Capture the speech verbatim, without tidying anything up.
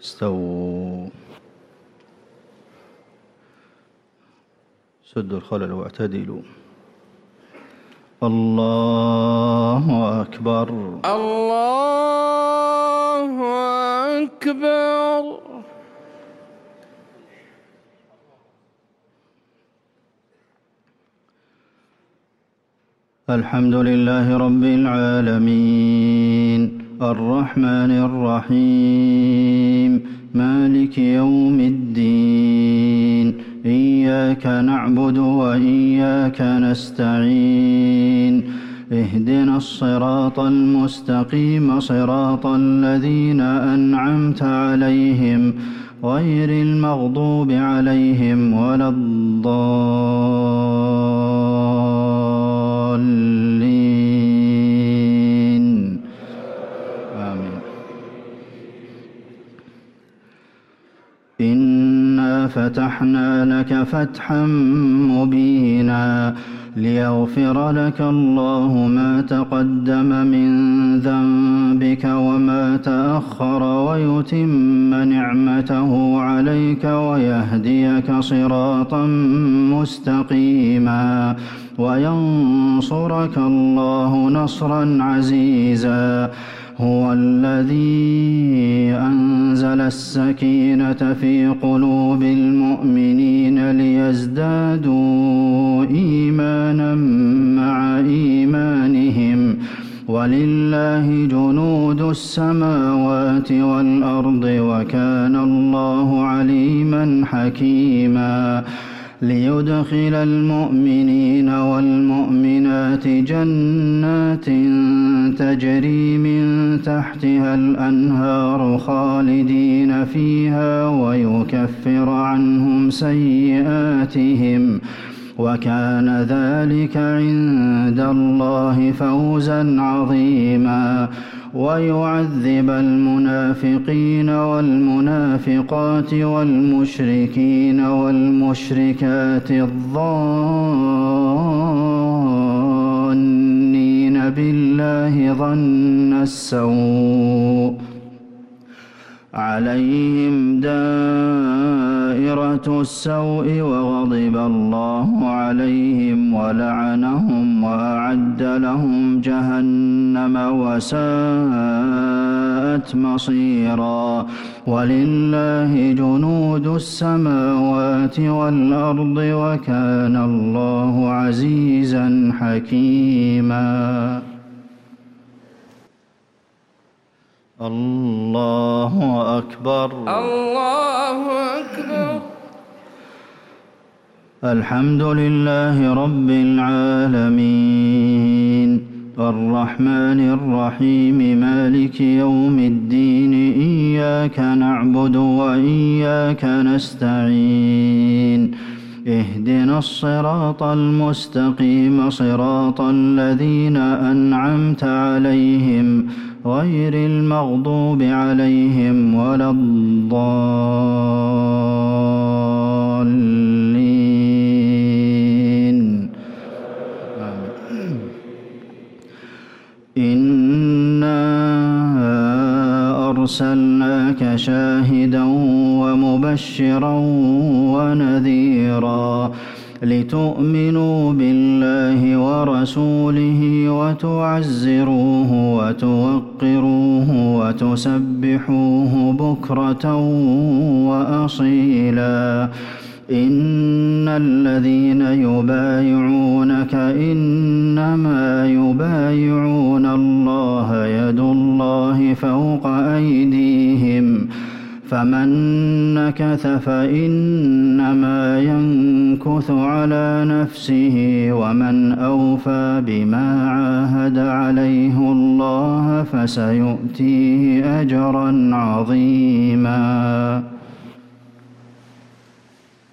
استووا. سدوا الخلل واعتدلوا. الله أكبر. الله أكبر. الحمد لله رب العالمين الرحمن الرحيم مالك يوم الدين إياك نعبد وإياك نستعين اهدنا الصراط المستقيم صراط الذين أنعمت عليهم غير المغضوب عليهم ولا الضالين آمين. إنا فتحنا لك فتحا مبينا ليغفر لك الله ما تقدم من ذنبك وما تأخر ويتم نعمته عليك ويهديك صراطا مستقيما وينصرك الله نصرا عزيزا. هو الذي أنزل السكينة في قلوب المؤمنين ليزدادوا إيمانا مع إيمانهم ولله جنود السماوات والأرض وكان الله عليما حكيما. ليدخل المؤمنين والمؤمنات جنات تجري من تحتها الأنهار خالدين فيها ويكفر عنهم سيئاتهم وكان ذلك عند الله فوزا عظيما. ويعذب المنافقين والمنافقات والمشركين والمشركات الظانين بالله ظن السوء عليهم دائرة السوء وغضب الله عليهم ولعنهم وأعد لهم جهنم وساءت مصيرا. ولله جنود السماوات والأرض وكان الله عزيزا حكيما. الله أكبر. الله أكبر. الحمد لله رب العالمين الرحمن الرحيم مالك يوم الدين إياك نعبد وإياك نستعين اهدنا الصراط المستقيم صراط الذين أنعمت عليهم غير المغضوب عليهم ولا الضالين آمين. إنا أرسلناك شاهدا ومبشرا ونذيرا لتؤمنوا بالله ورسوله وتعزروه وتوقروه وتسبحوه بكرة وأصيلا. إن الذين يبايعونك إنما يبايعون الله يد الله فوق أيديهم فمن نكث فإنما ينكث على نفسه ومن أوفى بما عاهد عليه الله فسيؤتيه أجرا عظيما.